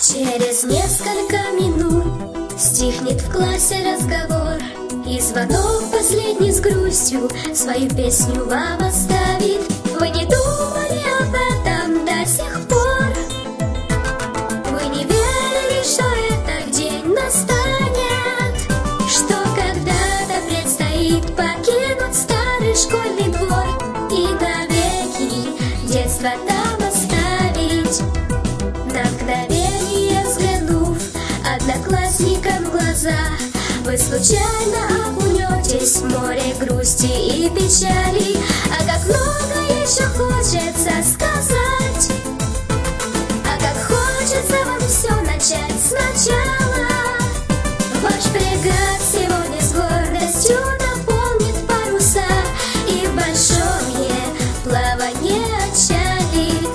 Через несколько минут стихнет в классе разговор, и звонок последний с грустью свою песню вам оставит. Вы не думали об этом до сих пор, вы не верили, что этот день настанет, что когда-то предстоит покинуть старый школьный двор и навеки детство там оставить. На мгновение взглянув одноклассникам в глаза, вы случайно окунетесь в море грусти и печали. А как много еще хочется сказать, а как хочется вам все начать сначала. Ваш фрегат сегодня с гордостью наполнит паруса и в большое плавание отчалит.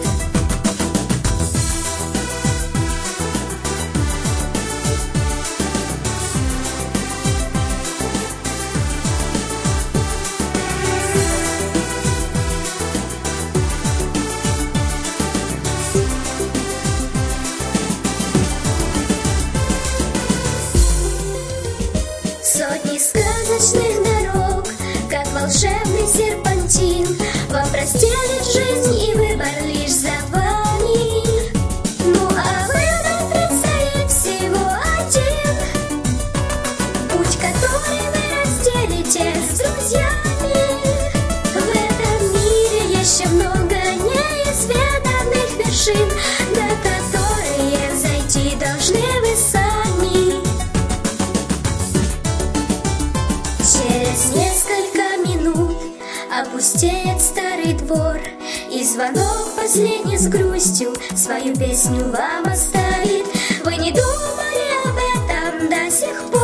Сотни сказочных дорог, как волшебный серпантин, вам простелит жизнь, и выбор лишь за вами. Ну а выбор предстоит всего один, путь, который вы разделите с друзьями. В этом мире еще много неизведанных вершин, на которые взойти должны вы сами. Через несколько минут опустеет старый двор, и звонок последний с грустью свою песню вам оставит. Вы не думали об этом до сих пор,